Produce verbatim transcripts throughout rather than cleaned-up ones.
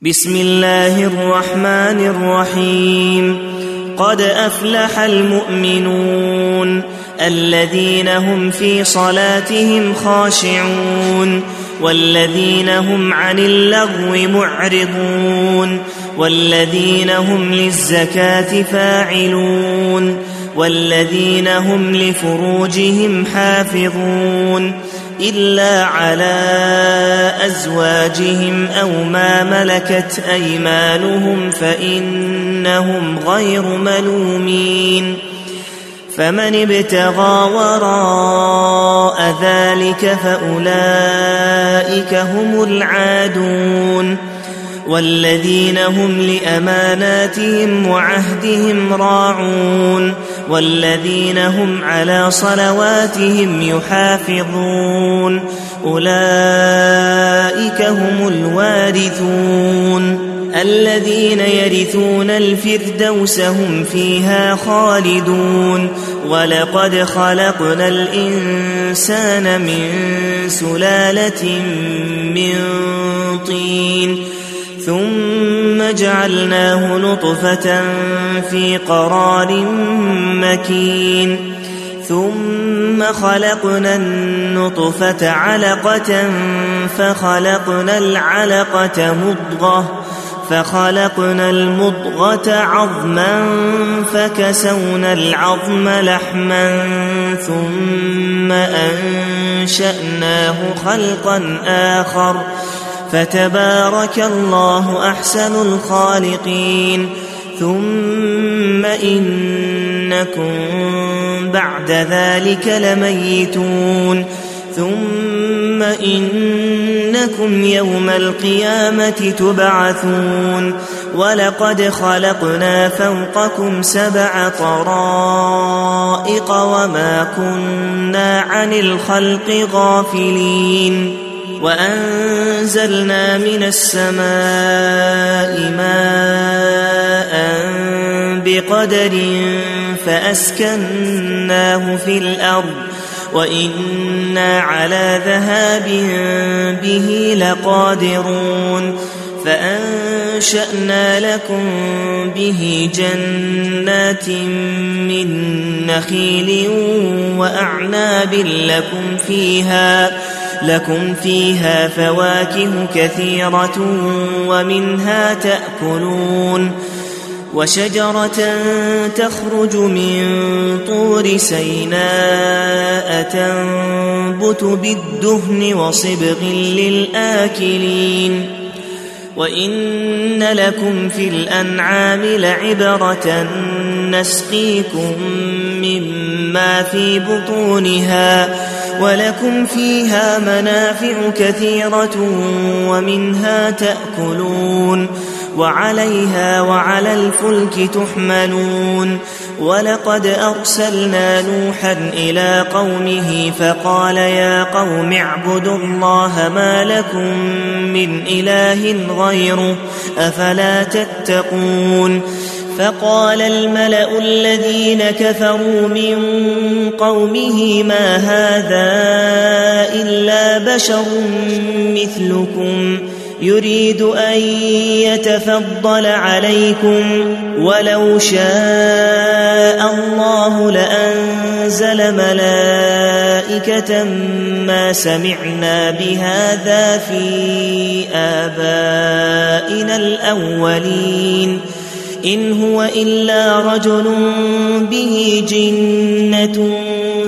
بسم الله الرحمن الرحيم. قد أفلح المؤمنون الذين هم في صلاتهم خاشعون والذين هم عن اللغو معرضون والذين هم للزكاة فاعلون والذين هم لفروجهم حافظون إلا على أزواجهم أو ما ملكت أيمانهم فإنهم غير ملومين. فمن ابتغى وراء ذلك فأولئك هم العادون. والذين هم لأماناتهم وعهدهم راعون والذين هم على صلواتهم يحافظون أولئك هم الوارثون الذين يرثون الفردوس هم فيها خالدون. ولقد خلقنا الإنسان من سلالة من طين ثم جعلناه نطفة في قرار مكين ثم خلقنا النطفة علقة فخلقنا العلقة مضغة فخلقنا المضغة عظما فكسونا العظم لحما ثم أنشأناه خلقا آخر فتبارك الله أحسن الخالقين. ثم إنكم بعد ذلك لميتون ثم إنكم يوم القيامة تبعثون. ولقد خلقنا فوقكم سبع طرائق وما كنا عن الخلق غافلين. وأنزلنا من السماء ماء بقدر فأسكناه في الأرض وإنا على ذهاب به لقادرون. فأنشأنا لكم به جنات من نخيل وأعناب لكم فيها لكم فيها فواكه كثيرة ومنها تأكلون. وشجرة تخرج من طور سيناء تنبت بالدهن وصبغ للآكلين. وإن لكم في الأنعام لعبرة نسقيكم مما في بطونها ولكم فيها منافع كثيرة ومنها تأكلون وعليها وعلى الفلك تحملون. ولقد أرسلنا نوحا إلى قومه فقال يا قوم اعبدوا الله ما لكم من إله غيره أفلا تتقون. فقال الملأ الذين كفروا من قومه ما هذا إلا بشر مثلكم يريد أن يتفضل عليكم ولو شاء الله لأنزل ملائكة ما سمعنا بهذا في آبائنا الأولين إن هو إلا رجل به جنة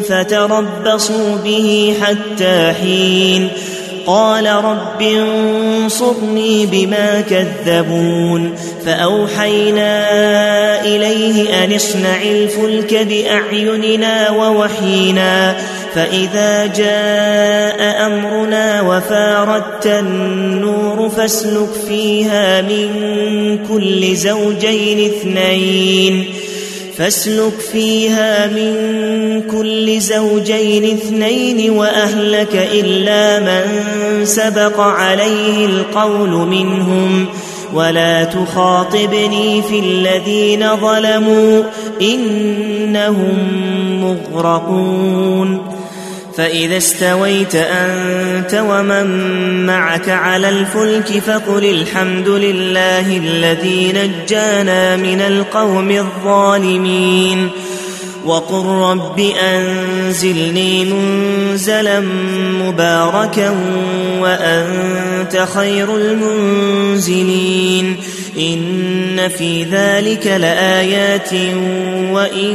فتربصوا به حتى حين. قال رب انصرني بما كذبون. فأوحينا إليه أن اصنع الفلك بأعيننا ووحينا فإذا جاء أمرنا وفاردت النور فاسلك فيها من كل زوجين اثنين فاسلك فيها من كل زوجين اثنين وأهلك إلا من سبق عليه القول منهم ولا تخاطبني في الذين ظلموا إنهم مغرقون. فإذا استويت أنت ومن معك على الفلك فقل الحمد لله الذي نجانا من القوم الظالمين وقل رب أنزلني منزلا مباركا وأنت خير المنزلين إن في ذلك لآيات وإن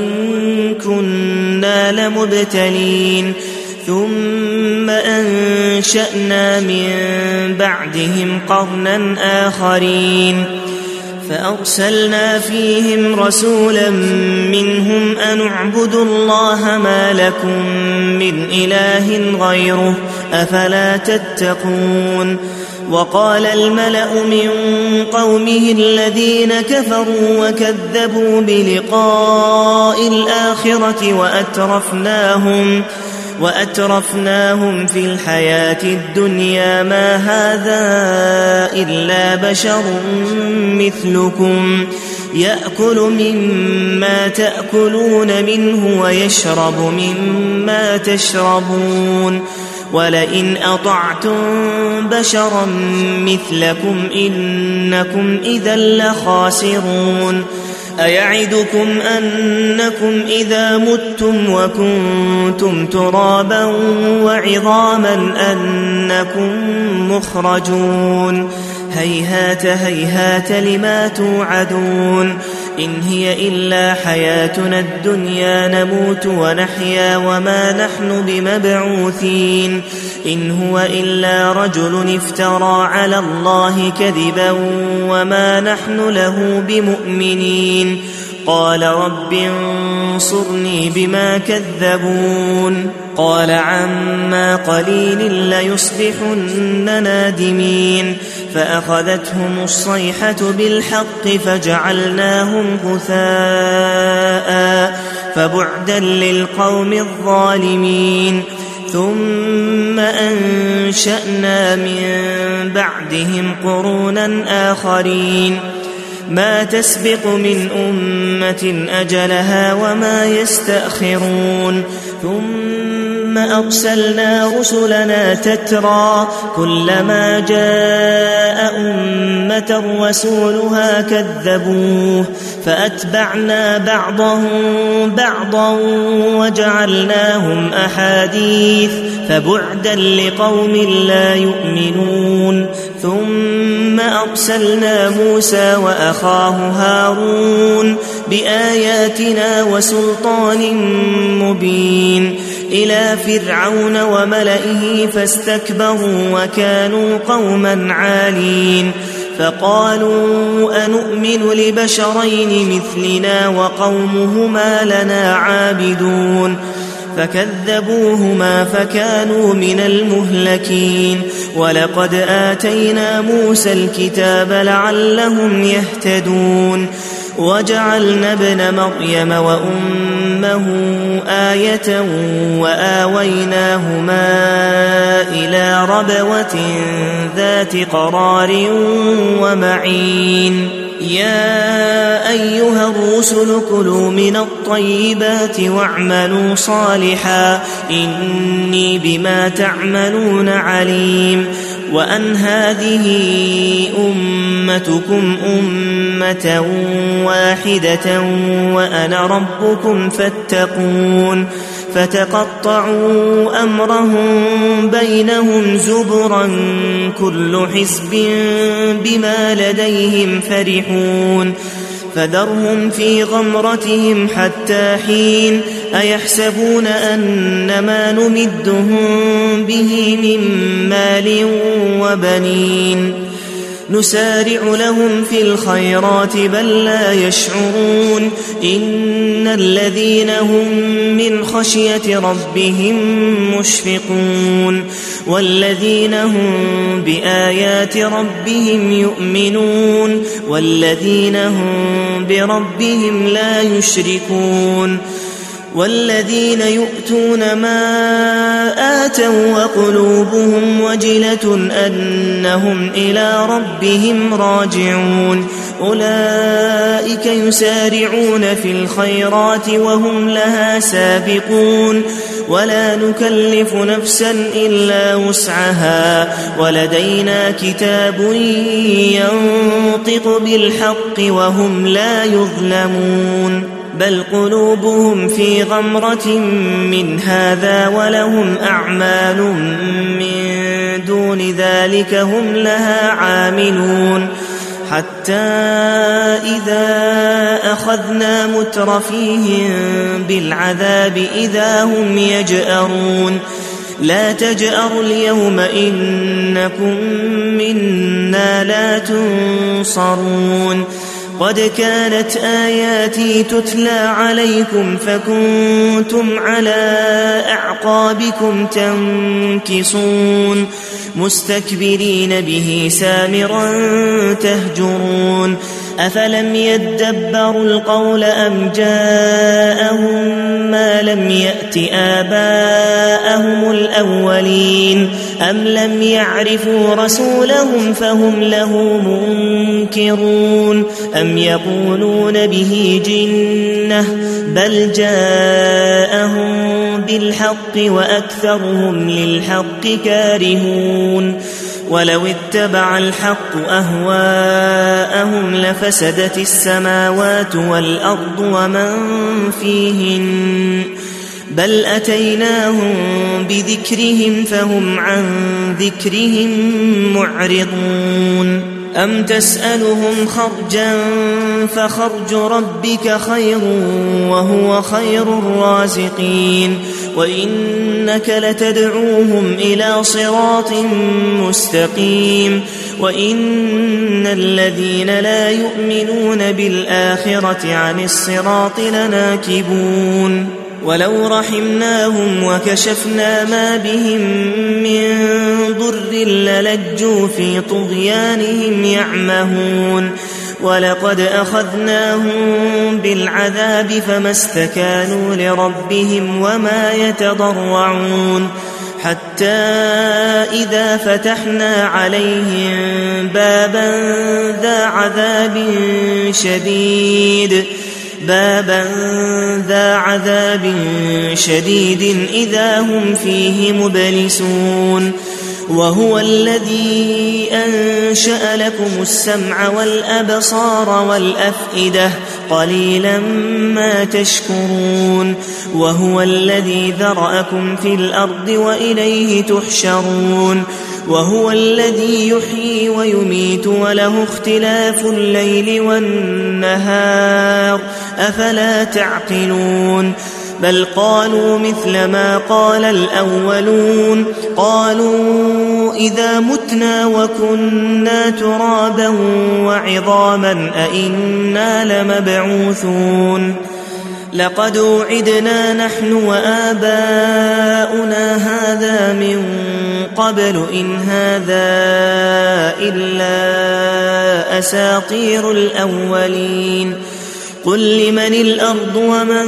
كنا لمبتلين ثم أنشأنا من بعدهم قرنا آخرين فأرسلنا فيهم رسولا منهم أن اعبدوا الله ما لكم من إله غيره أفلا تتقون وقال الملأ من قومه الذين كفروا وكذبوا بلقاء الآخرة وأترفناهم وأترفناهم في الحياة الدنيا ما هذا إلا بشر مثلكم يأكل مما تأكلون منه ويشرب مما تشربون ولئن أطعتم بشرا مثلكم إنكم إذا لخاسرون أيعدكم أنكم إذا متم وكنتم ترابا وعظاما أنكم مخرجون هيهات هيهات لما توعدون إن هي إلا حياتنا الدنيا نموت ونحيا وما نحن بمبعوثين إن هو إلا رجل افترى على الله كذبا وما نحن له بمؤمنين قال رب انصرني بما كذبون قال عما قليل ليصبحن نادمين فأخذتهم الصيحة بالحق فجعلناهم غثاء فبعدا للقوم الظالمين ثم أنشأنا من بعدهم قرونا آخرين ما تسبق من أمة أجلها وما يستأخرون ثم أرسلنا رسلنا تترى كلما جاء أمة رسولها كذبوه فأتبعنا بعضهم بعضا وجعلناهم أحاديث فبعدا لقوم لا يؤمنون ثم أرسلنا موسى وأخاه هارون بآياتنا وسلطان مبين إلى فرعون وملئه فاستكبروا وكانوا قوما عالين فقالوا أنؤمن لبشرين مثلنا وقومهما لنا عابدون فكذبوهما فكانوا من المهلكين ولقد آتينا موسى الكتاب لعلهم يهتدون وجعلنا ابن مريم وأمه آية وآويناهما إلى ربوة ذات قرار ومعين يا أيها الرسل كلوا من الطيبات واعملوا صالحا إني بما تعملون عليم وأن هذه أمتكم أمة واحدة وأنا ربكم فاتقون فتقطعوا أمرهم بينهم زبرا كل حزب بما لديهم فرحون فذرهم في غمرتهم حتى حين أيحسبون أن ما نمدهم به من مال وبنين نسارع لهم في الخيرات بل لا يشعرون إن الذين هم من خشية ربهم مشفقون والذين هم بآيات ربهم يؤمنون والذين هم بربهم لا يشركون والذين يؤتون ما آتوا وقلوبهم وجلة أنهم إلى ربهم راجعون أولئك يسارعون في الخيرات وهم لها سابقون ولا نكلف نفسا إلا وسعها ولدينا كتاب ينطق بالحق وهم لا يظلمون بل قلوبهم في غمرة من هذا ولهم أعمال من دون ذلك هم لها عاملون حتى إذا أخذنا مترفيهم بالعذاب إذا هم يجأرون لا تجأروا اليوم إنكم منا لا تنصرون قد كانت آياتي تتلى عليكم فكنتم على أعقابكم تنكصون مستكبرين به سامرا تهجرون أفلم يدبروا القول أم جاءهم ما لم يأت آباءهم الأولين أم لم يعرفوا رسولهم فهم له منكرون أم يقولون به جنة بل جاءهم بالحق وأكثرهم للحق كارهون ولو اتبع الحق أهواءهم لفسدت السماوات والأرض ومن فيهن بل أتيناهم بذكرهم فهم عن ذكرهم معرضون أم تسألهم خرجا فخرج ربك خير وهو خير الرازقين وإنك لتدعوهم إلى صراط مستقيم وإن الذين لا يؤمنون بالآخرة عن الصراط لناكبون ولو رحمناهم وكشفنا ما بهم من ضر للجوا في طغيانهم يعمهون ولقد أخذناهم بالعذاب فما استكانوا لربهم وما يتضرعون حتى إذا فتحنا عليهم بابا ذا عذاب شديد بابا ذا عذاب شديد إذا هم فيه مبلسون وهو الذي أنشأ لكم السمع والأبصار والأفئدة قليلا ما تشكرون وهو الذي ذرأكم في الأرض وإليه تحشرون وهو الذي يحيي ويميت وله اختلاف الليل والنهار أفلا تعقلون بل قالوا مثل ما قال الأولون قالوا إذا متنا وكنا ترابا وعظاما أئنا لمبعوثون لقد وعدنا نحن وآباؤنا هذا من قبل إن هذا إلا أساطير الأولين قل لمن الأرض ومن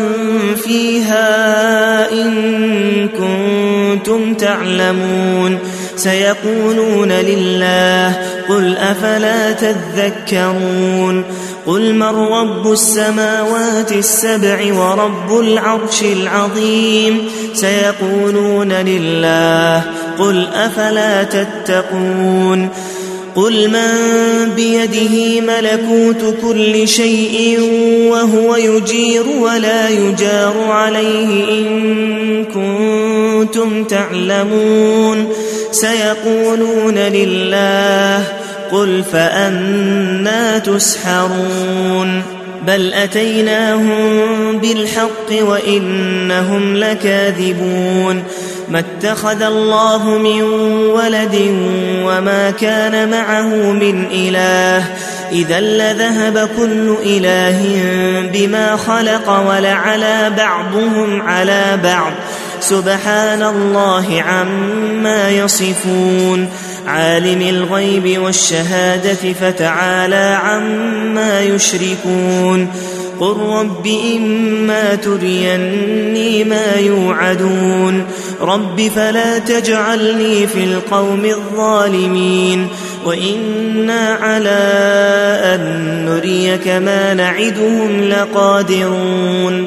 فيها إن كنتم تعلمون سيقولون لله قل أفلا تذكرون قل من رب السماوات السبع ورب العرش العظيم سيقولون لله قل أفلا تتقون قل من بيده ملكوت كل شيء وهو يجير ولا يجار عليه إن كنتم تعلمون سيقولون لله قل فأنى تسحرون بل أتيناهم بالحق وإنهم لكاذبون ما اتخذ الله من ولد وما كان معه من إله إذا لذهب كل إله بما خلق ولعلى بعضهم على بعض سبحان الله عما يصفون عالم الغيب والشهادة فتعالى عما يشركون قل رب إما تريني ما يوعدون رب فلا تجعلني في القوم الظالمين وإنا على أن نريك ما نعدهم لقادرون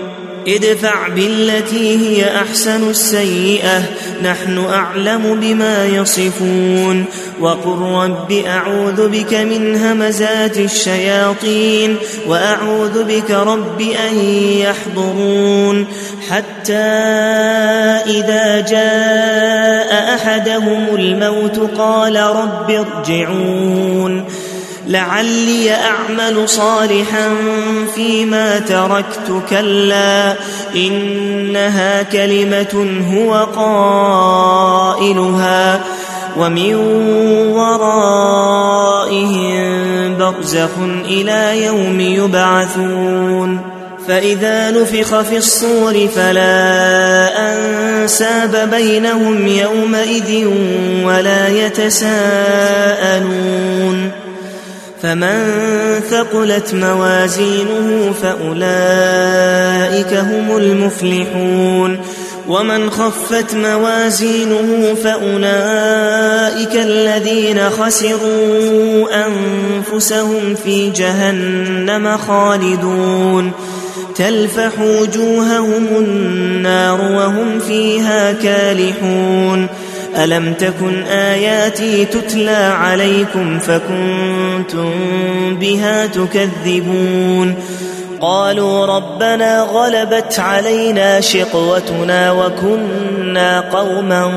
ادفع بالتي هي أحسن السيئة نحن أعلم بما يصفون وقل رب أعوذ بك من همزات الشياطين وأعوذ بك رب أن يحضرون حتى إذا جاء أحدهم الموت قال رب ارجعون لعلي أعمل صالحا فيما تركت كلا إنها كلمة هو قائلها ومن ورائهم برزخ إلى يوم يبعثون فإذا نفخ في الصور فلا أنساب بينهم يومئذ ولا يتساءلون فمن ثقلت موازينه فأولئك هم المفلحون ومن خفت موازينه فأولئك الذين خسروا أنفسهم في جهنم خالدون تلفح وجوههم النار وهم فيها كالحون ألم تكن آياتي تتلى عليكم فكنتم بها تكذبون قالوا ربنا غلبت علينا شقوتنا وكنا قوما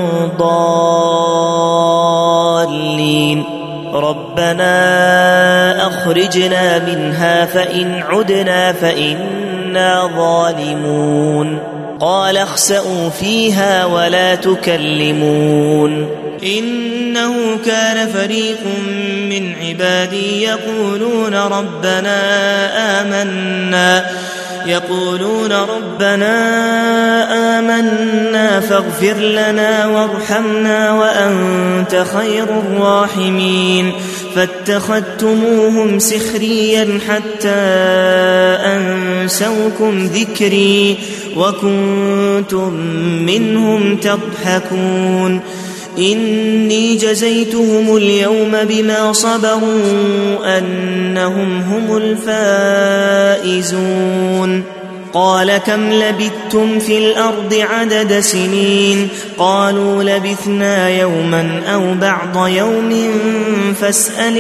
ضالين ربنا أخرجنا منها فإن عدنا فإنا ظالمون قال اخسئوا فيها ولا تكلمون إنه كان فريق من عبادي يقولون ربنا آمنا يقولون ربنا آمنا فاغفر لنا وارحمنا وأنت خير الراحمين فاتخذتموهم سخريا حتى أنسوكم ذكري وكنتم منهم تضحكون إني جزيتهم اليوم بما صبروا أنهم هم الفائزون قال كم لبثتم في الأرض عدد سنين قالوا لبثنا يوما أو بعض يوم فاسأل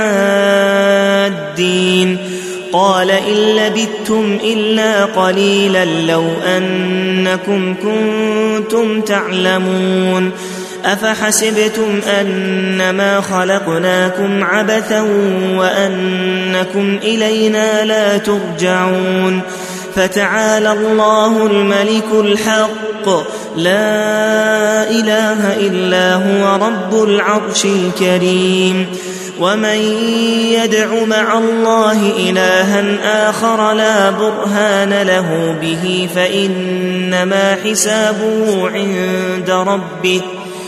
العادين قال إن لبثتم إلا قليلا لو أنكم كنتم تعلمون أفحسبتم أنما خلقناكم عبثا وأنكم إلينا لا ترجعون فتعالى الله الملك الحق لا إله إلا هو رب العرش الكريم ومن يدع مع الله إلها آخر لا برهان له به فإنما حسابه عند ربه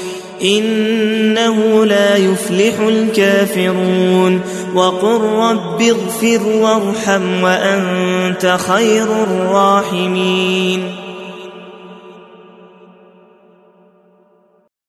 إنه لا يفلح الكافرون وقل رب اغفر وارحم وأنت خير الراحمين